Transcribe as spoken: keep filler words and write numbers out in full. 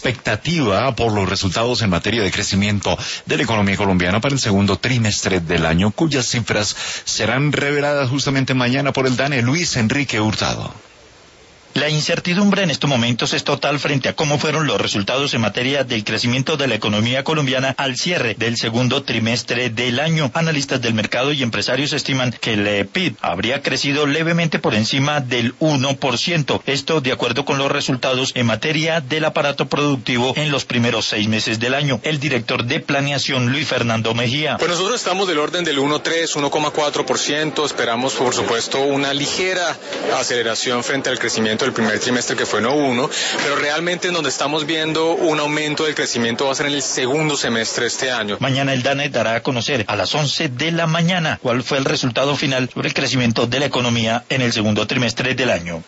expectativa por los resultados en materia de crecimiento de la economía colombiana para el segundo trimestre del año, cuyas cifras serán reveladas justamente mañana por el DANE. Luis Enrique Hurtado. La incertidumbre en estos momentos es total frente a cómo fueron los resultados en materia del crecimiento de la economía colombiana al cierre del segundo trimestre del año. Analistas del mercado y empresarios estiman que el P I B habría crecido levemente por encima del uno por ciento. Esto de acuerdo con los resultados en materia del aparato productivo en los primeros seis meses del año. El director de planeación, Luis Fernando Mejía. Pues nosotros estamos del orden del uno coma tres, uno coma cuatro por ciento. Esperamos, por supuesto, una ligera aceleración frente al crecimiento el primer trimestre, que fue uno coma uno, pero realmente en donde estamos viendo un aumento del crecimiento va a ser en el segundo semestre de este año. Mañana el DANE dará a conocer a las once de la mañana cuál fue el resultado final sobre el crecimiento de la economía en el segundo trimestre del año.